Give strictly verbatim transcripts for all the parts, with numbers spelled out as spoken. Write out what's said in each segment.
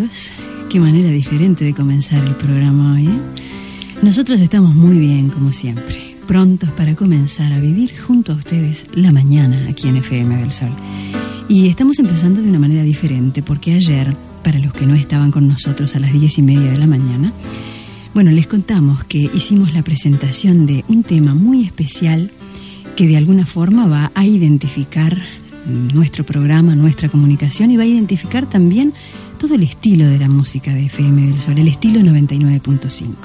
amigos, qué manera diferente de comenzar el programa hoy, ¿eh? Nosotros estamos muy bien, como siempre, prontos para comenzar a vivir junto a ustedes la mañana aquí en F M del Sol. Y estamos empezando de una manera diferente, porque ayer, para los que no estaban con nosotros a las diez y media de la mañana, bueno, les contamos que hicimos la presentación de un tema muy especial que de alguna forma va a identificar nuestro programa, nuestra comunicación, y va a identificar también todo el estilo de la música de F M del Sol, el estilo noventa y nueve punto cinco.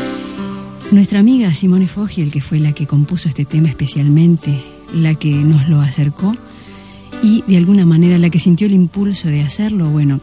Nuestra amiga Simone Fogiel, que fue la que compuso este tema especialmente, la que nos lo acercó y de alguna manera la que sintió el impulso de hacerlo, bueno,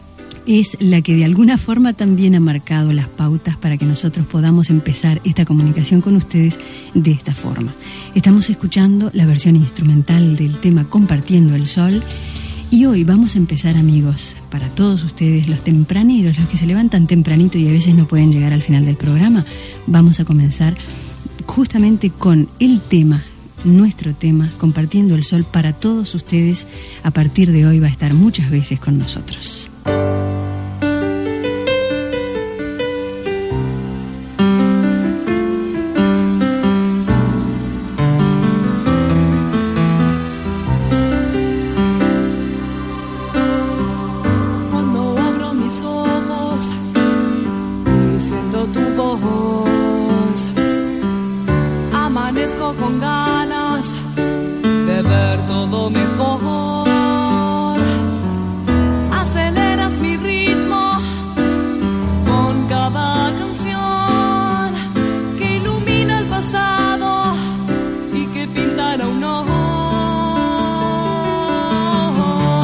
es la que de alguna forma también ha marcado las pautas para que nosotros podamos empezar esta comunicación con ustedes de esta forma. Estamos escuchando la versión instrumental del tema Compartiendo el Sol, y hoy vamos a empezar, amigos, para todos ustedes, los tempraneros, los que se levantan tempranito y a veces no pueden llegar al final del programa, vamos a comenzar justamente con el tema, nuestro tema, Compartiendo el Sol, para todos ustedes. A partir de hoy va a estar muchas veces con nosotros.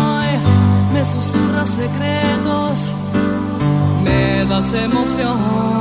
Secretos, me das emoción.